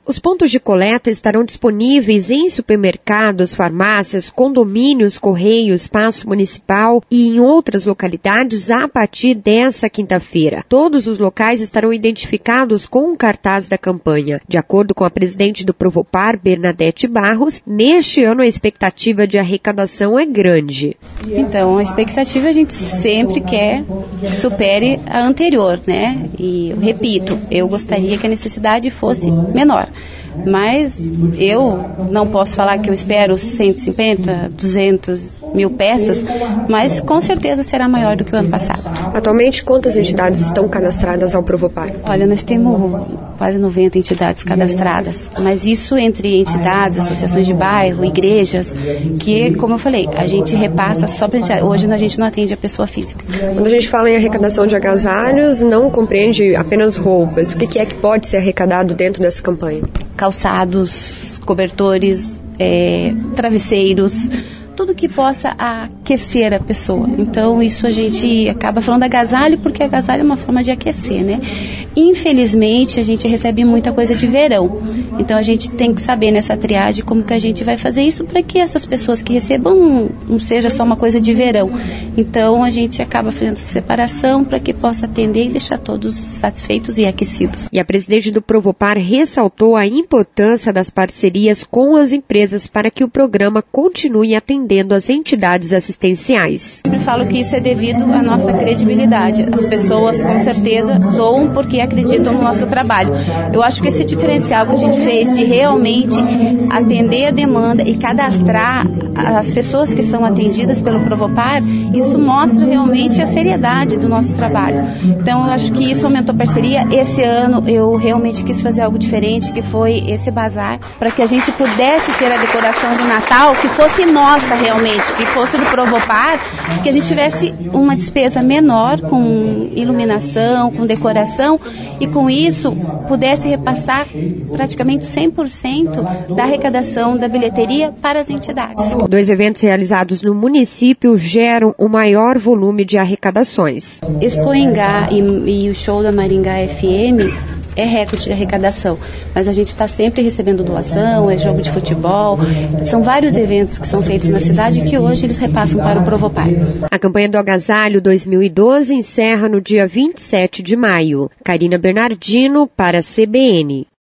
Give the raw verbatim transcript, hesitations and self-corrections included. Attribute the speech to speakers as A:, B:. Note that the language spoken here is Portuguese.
A: Os pontos de coleta estarão disponíveis em supermercados, farmácias, condomínios, correios, espaço municipal e em outras localidades a partir dessa quinta-feira. Todos os locais estarão identificados com o cartaz da campanha. De acordo com a presidente do Provopar, Bernadette Barros, neste ano a expectativa de arrecadação é grande.
B: Então, a expectativa a gente sempre quer que supere a anterior, né? E eu repito, eu gostaria que a necessidade fosse menor. Mas eu não posso falar que eu espero cento e cinquenta, duzentas mil peças, mas com certeza será maior do que o ano passado.
A: Atualmente, quantas entidades estão cadastradas ao Provopar?
B: Olha, nós temos quase noventa entidades cadastradas, mas isso entre entidades, associações de bairro, igrejas, que, como eu falei, a gente repassa só para entidade. Hoje a gente não atende a pessoa física.
A: Quando a gente fala em arrecadação de agasalhos, não compreende apenas roupas. O que é que pode ser arrecadado dentro dessa campanha?
B: Calçados, cobertores, é, travesseiros, tudo que possa aquecer a pessoa. Então, isso a gente acaba falando agasalho, porque agasalho é uma forma de aquecer, né? Infelizmente, a gente recebe muita coisa de verão. Então, a gente tem que saber nessa triagem como que a gente vai fazer isso para que essas pessoas que recebam não seja só uma coisa de verão. Então, a gente acaba fazendo essa separação para que possa atender e deixar todos satisfeitos e aquecidos.
A: E a presidente do Provopar ressaltou a importância das parcerias com as empresas para que o programa continue atendendo as entidades assistenciais.
B: Eu falo que isso é devido à nossa credibilidade. As pessoas com certeza doam porque acreditam no nosso trabalho. Eu acho que esse diferencial que a gente fez de realmente atender a demanda e cadastrar as pessoas que são atendidas pelo Provopar, isso mostra realmente a seriedade do nosso trabalho. Então eu acho que isso aumentou a parceria. Esse ano eu realmente quis fazer algo diferente, que foi esse bazar, para que a gente pudesse ter a decoração do Natal que fosse nossa realmente, que fosse do Provopar, que a gente tivesse uma despesa menor com iluminação, com decoração e com isso pudesse repassar praticamente cem por cento da arrecadação da bilheteria para as entidades.
A: Dois eventos realizados no município geram o maior volume de arrecadações.
B: Expo Engá e, e o show da Maringá F M é recorde de arrecadação, mas a gente está sempre recebendo doação, é jogo de futebol, são vários eventos que são feitos na cidade que hoje eles repassam para o Provopar.
A: A campanha do Agasalho dois mil e doze encerra no dia vinte e sete de maio. Karina Bernardino para a C B N.